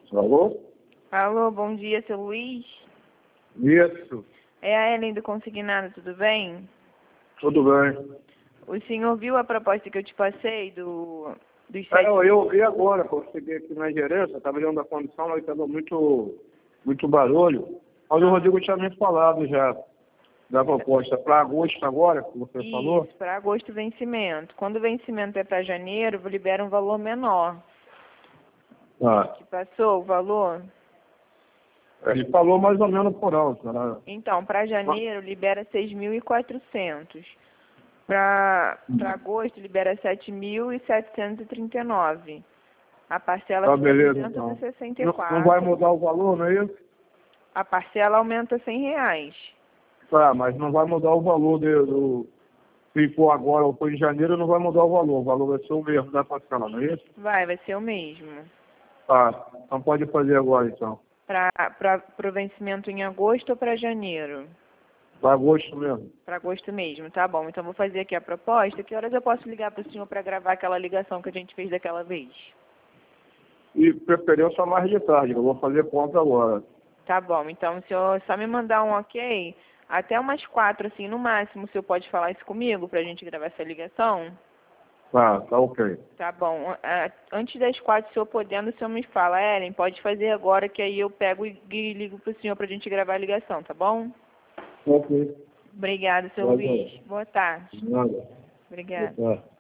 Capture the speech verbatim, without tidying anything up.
Alô? Alô, bom dia, seu Luiz. Isso, É a Ellen do Consignado, tudo bem? tudo bem. O senhor viu a proposta que eu te passei do, dos É, sete... eu, eu vi agora, que eu cheguei aqui na gerência, estava olhando da condição, mas estava muito, muito barulho. Mas o Rodrigo tinha me falado já da proposta para agosto agora, que você falou. Isso, para agosto vencimento. Quando o vencimento é para janeiro, libera um valor menor. Ah, Que passou o valor? ele falou mais ou menos por alto. Né? Então, para janeiro, libera seis mil e quatrocentos. Para agosto, libera sete mil setecentos e trinta e nove. A parcela Tá, fica beleza, duzentos então. e sessenta e Não, quatro. não vai mudar o valor, não é isso? A parcela aumenta cem reais. Tá, mas não vai mudar o valor de- do... Se for agora ou for em janeiro, não vai mudar o valor. O valor vai ser o mesmo da parcela, não é isso? Vai, vai ser o mesmo. Tá, então pode fazer agora, então. Para o vencimento em agosto ou para janeiro? Para agosto mesmo. Para agosto mesmo, tá bom. Então vou fazer aqui a proposta. Que horas eu posso ligar para o senhor para gravar aquela ligação que a gente fez daquela vez? E preferência mais de tarde, que eu vou fazer conta agora. Tá bom. Então o senhor só me mandar um ok, até umas quatro, assim, no máximo, o senhor pode falar isso comigo para a gente gravar essa ligação? Tá, tá ok. Tá bom. Ah, antes das quatro, o senhor podendo, o senhor me fala, Ellen, pode fazer agora que aí eu pego e e ligo para o senhor para a gente gravar a ligação, tá bom? Ok. Obrigada, seu Tá Luiz. bom. Boa tarde. Nada. Obrigada. Boa tarde.